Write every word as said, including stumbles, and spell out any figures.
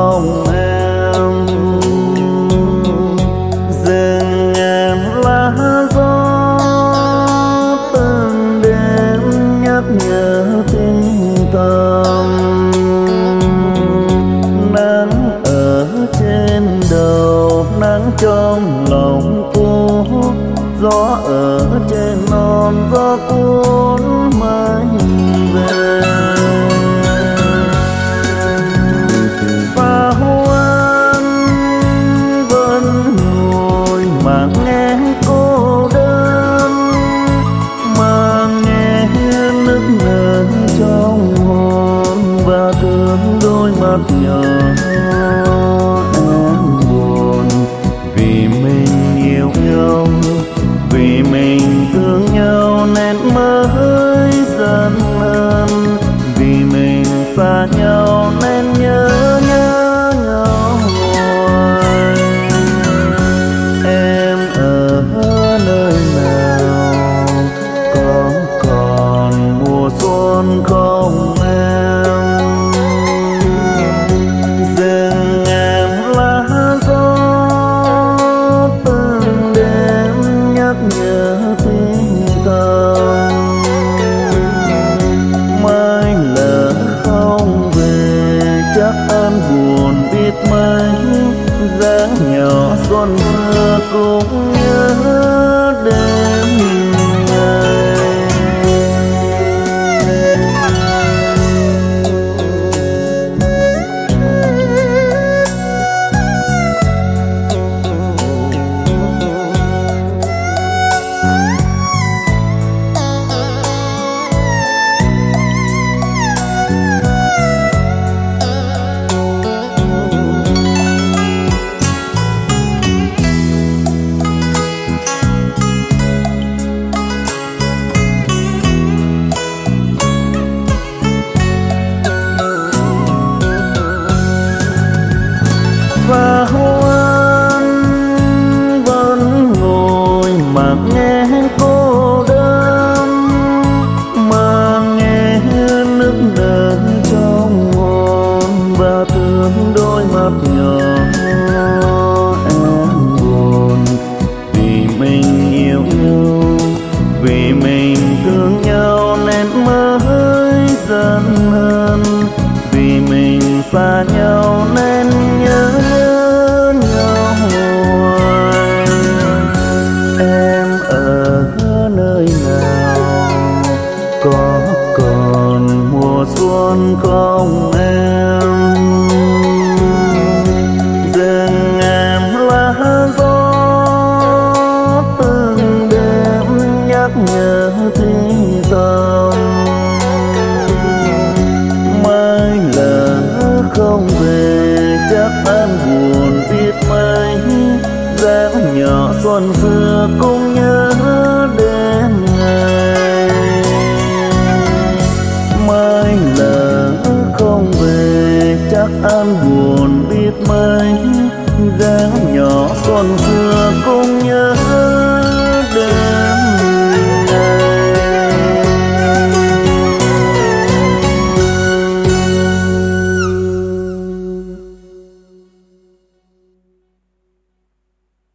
không em. Rừng em lá gió từng đêm nhắc nhở tình tâm. Nắng ở trên đầu, nắng trong lòng phố, gió ở trên non, gió cuốn mây về. Sao anh vẫn ngồi mà nghe cô đơn, mà nghe nức nở trong hồn, và thương đôi mắt nhỏ em buồn. Vì mình yêu nhau, vì mình thương nhau nên mới dần hơn. Vì mình xa nhau nên nhớ nhớ nhau hoài. Em ở nơi nào, có còn mùa xuân không em. Rừng em lá gió từng đêm nhắc nhở tình tâm. Mai lỡ không về chắc anh buồn biết mấy. Dáng nhỏ xuân xưa cũng nhớ đêm ngày. Và anh vẫn ngồi mà nghe cô đơn, mà nghe nức nở trong hồn, và thương đôi mắt nhỏ em buồn. Vì mình yêu nhau, vì mình thương nhau nên mới dần hơn. Vì mình xa nhau nên nhớ nhau hoài. Em ở nơi nào, có còn mùa xuân không em. Rừng em lá gió từng đêm nhắc nhở tình tâm. Mai lỡ không về chắc anh buồn biết mấy. Dáng nhỏ xuân xưa cũng nhớ đến ngày. Mai lỡ không về chắc anh buồn biết mấy. Dáng nhỏ xuân xưa